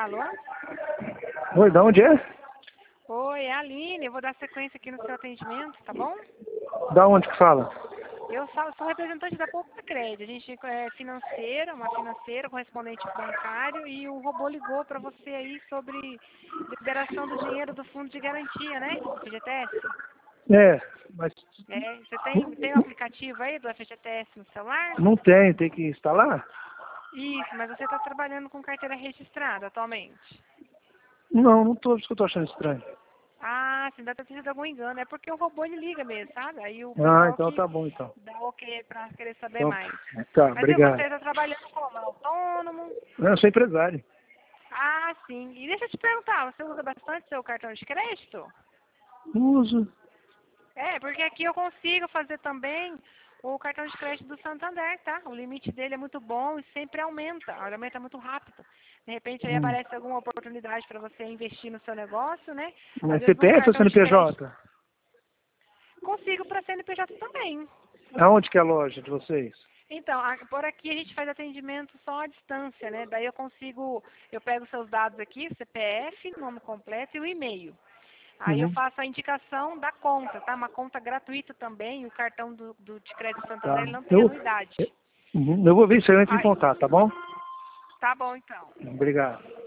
Alô? Oi, de onde é? Oi, é a Aline. Eu vou dar sequência aqui no seu atendimento, tá bom? Da onde que fala? Eu sou representante da Poupa Crédito. A gente é financeira, uma financeira, correspondente bancário, e o robô ligou para você aí sobre liberação do dinheiro do fundo de garantia, né? FGTS. É, mas É, você tem o aplicativo aí do FGTS no celular? não tem que instalar? Isso, mas você está trabalhando com carteira registrada atualmente. Não tô, por isso que eu tô achando estranho. Ah, sim, deve ter sido algum engano. É porque o robô ele liga mesmo, sabe? Aí o Ah, pessoal então que tá bom então. dá ok pra querer saber Então, mais. tá, Mas e você obrigado. está trabalhando como? Autônomo? Eu sou empresário. Ah, sim. E deixa eu te perguntar, você usa bastante seu cartão de crédito? Uso. É, porque aqui eu consigo fazer também o cartão de crédito do Santander, tá? O limite dele é muito bom e sempre aumenta. Aumenta muito rápido. De repente aí Hum. aparece alguma oportunidade para você investir no seu negócio, né? Às Mas vezes um CPF ou cartão de crédito. CNPJ? Consigo para CNPJ também. Aonde que é a loja de vocês? Então, por aqui a gente faz atendimento só à distância, né? Daí eu pego seus dados aqui, CPF, nome completo e o e-mail. Aí eu Uhum. faço a indicação da conta, tá? Uma conta gratuita também, o cartão de crédito Santander Tá. ele não tem anuidade. Eu vou ver se eu entro em Aí, contato, tá bom? tá bom então. Obrigado.